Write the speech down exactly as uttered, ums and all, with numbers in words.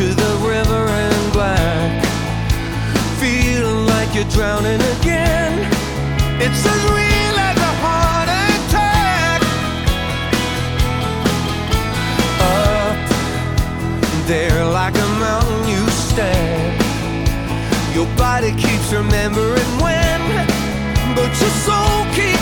to the river in black, feeling like you're drowning again. It's as real as a heart attack. Up there like a mountain you stand, your body keeps remembering when, but your soul keeps